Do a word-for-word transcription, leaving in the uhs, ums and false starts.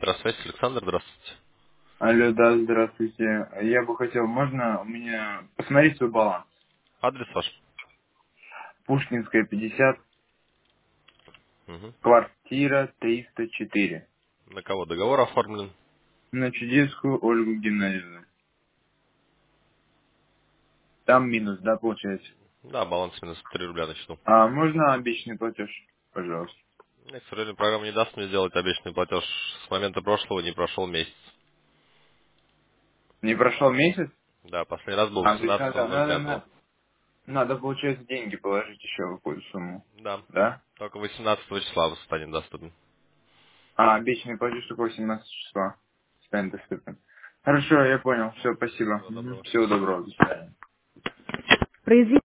Здравствуйте, Александр, здравствуйте. Алло, да, здравствуйте. Я бы хотел, можно у меня посмотреть свой баланс? Адрес ваш? Пушкинская, пятьдесят, Мгм. квартира триста четыре. На кого договор оформлен? На Чудесскую Ольгу Геннадьевну. Там минус, да, получается? Да, баланс минус три рубля на счету. А можно обещанный платеж, пожалуйста? Мне, к сожалению, программа не даст мне сделать обещанный платеж. С момента прошлого не прошел месяц. Не прошел месяц? Да, последний раз был А, то есть восемнадцатого надо, ноль надо, пятого. надо, надо, получается, деньги положить еще в какую-то сумму. Да. Да? Только восемнадцатого числа станет доступен. А, обещанный платеж только восемнадцатого числа станет доступен. Хорошо, я понял. Все, спасибо. Всего Мгм. доброго. Всего доброго. До свидания.